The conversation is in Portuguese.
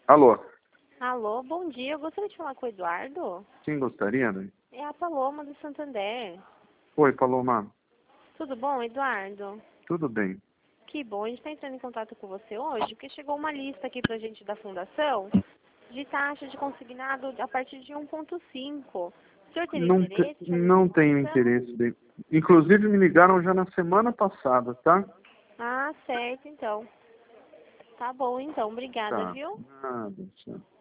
Alô? Alô, bom dia. Eu gostaria de falar com o Eduardo. Quem gostaria, né? É a Paloma do Santander. Oi, Paloma. Tudo bom, Eduardo? Tudo bem? Que bom. A gente está entrando em contato com você hoje, porque chegou uma lista aqui pra gente da Fundação de taxa de consignado a partir de 1,5. O senhor teria interesse em fazer essa Não tenho informação? interesse. Inclusive me ligaram já na semana passada, tá? Ah, certo, então. Tá bom, então. Obrigada, Tá. viu? Nada, tchau.